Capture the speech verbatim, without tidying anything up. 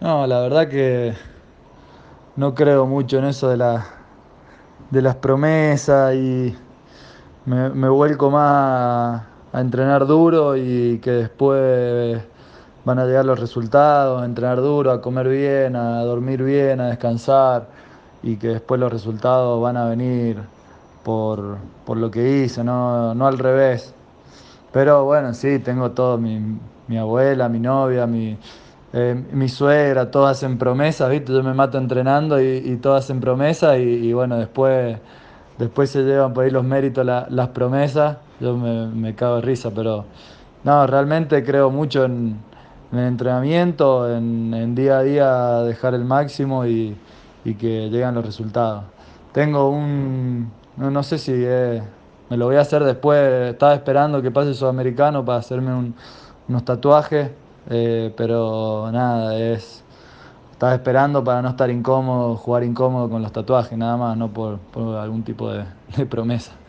No, la verdad que no creo mucho en eso de la, de las promesas y me, me vuelco más a, a entrenar duro y que después van a llegar los resultados, a entrenar duro, a comer bien, a dormir bien, a descansar y que después los resultados van a venir por, por lo que hice, no, no al revés. Pero bueno, sí, tengo todo, mi, mi abuela, mi novia, mi, eh, mi suegra, todas hacen promesas, ¿viste? Yo me mato entrenando y, y todas hacen promesas y, y bueno, después, después se llevan por ahí los méritos la- las promesas, yo me, me cago de risa, pero no, realmente creo mucho en, en el entrenamiento, en, en día a día dejar el máximo y, y que lleguen los resultados. Tengo un, no, no sé si es, me lo voy a hacer después, estaba esperando que pase el sudamericano para hacerme un- unos tatuajes, eh, pero nada, es, estaba esperando para no estar incómodo, jugar incómodo con los tatuajes, nada más, no por, por algún tipo de, de promesa.